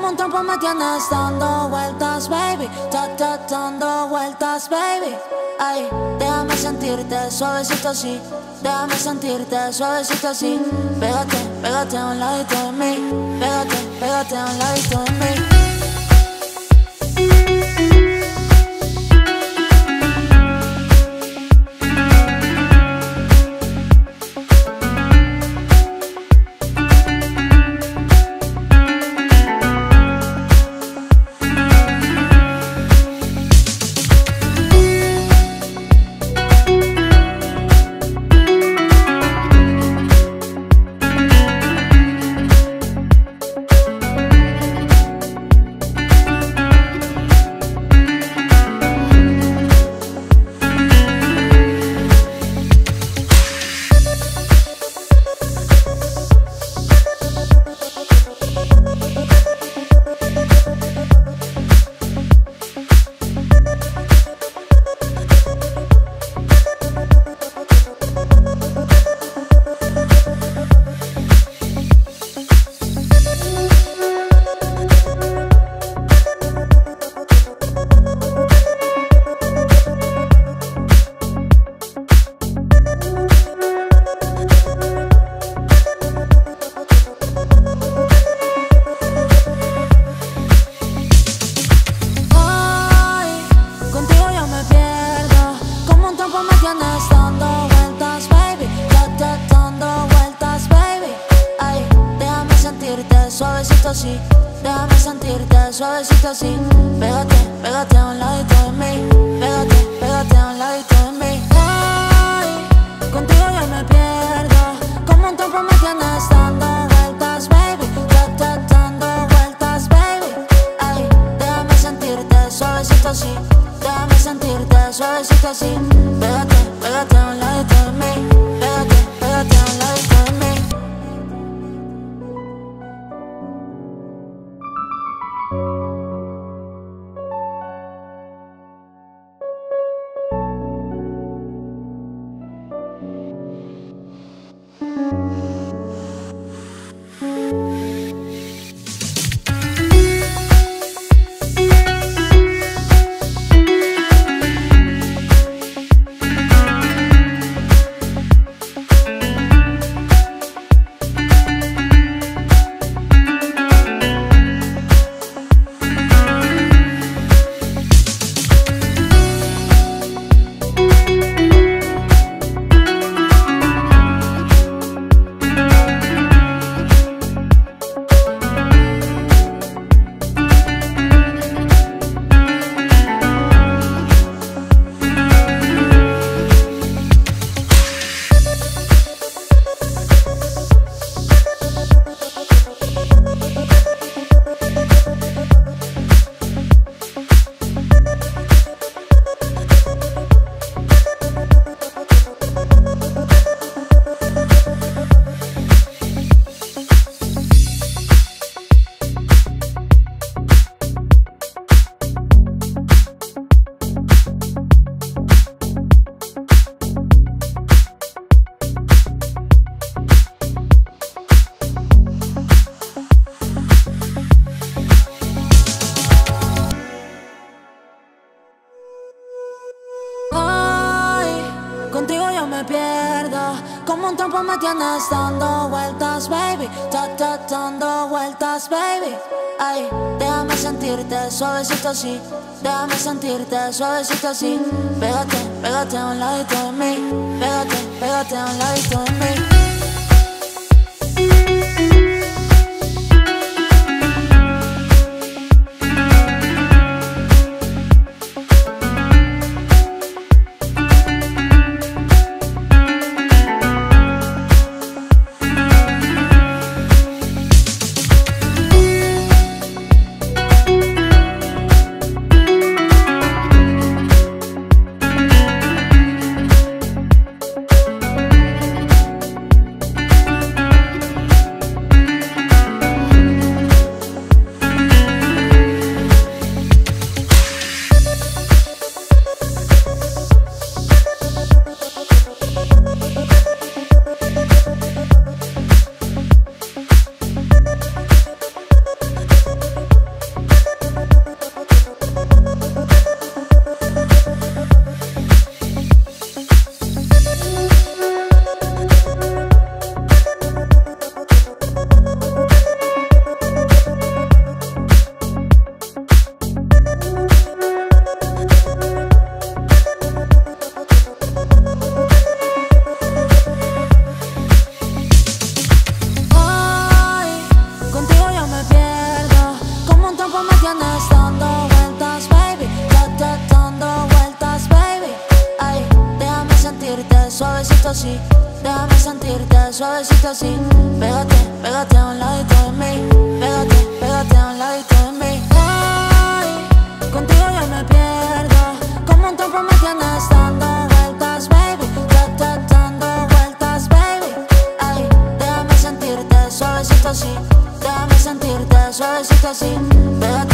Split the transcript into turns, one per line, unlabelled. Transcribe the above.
Como un trompo me tienes dando vueltas, baby. Dando vueltas, baby. Ay, déjame sentirte suavecito así. Déjame sentirte suavecito así. Pégate, pégate a un ladito de mí. Pégate, pégate a un ladito de mí. Suavecito así, déjame sentirte suavecito así. Pégate, pégate a un ladito de mí. Pégate, pégate a un ladito de mí. Ay, contigo yo me pierdo. Como un trompo me tienes dando vueltas, baby. Dando vueltas, baby. Ay, déjame sentirte suavecito así. Déjame sentirte suavecito así. Pégate, pégate a un ladito de mí. Pégate, pégate a un ladito de mí. Contigo yo me pierdo. Como un trompo me tienes dando vueltas, baby. Dando vueltas, baby. Ay, déjame sentirte suavecito así. Déjame sentirte suavecito así. Pégate, pégate a un ladito de mí. Pégate, pégate a un ladito de mí. déjame sentirte suavecito así. Pégate, pégate a un ladito de mí. Pégate, pégate a un ladito de mí. Ay, contigo yo me pierdo. Como un tiempo me tienes dando vueltas, baby. Dando vueltas, baby. Ay, déjame sentirte suavecito así. Déjame sentirte suavecito así. Pégate.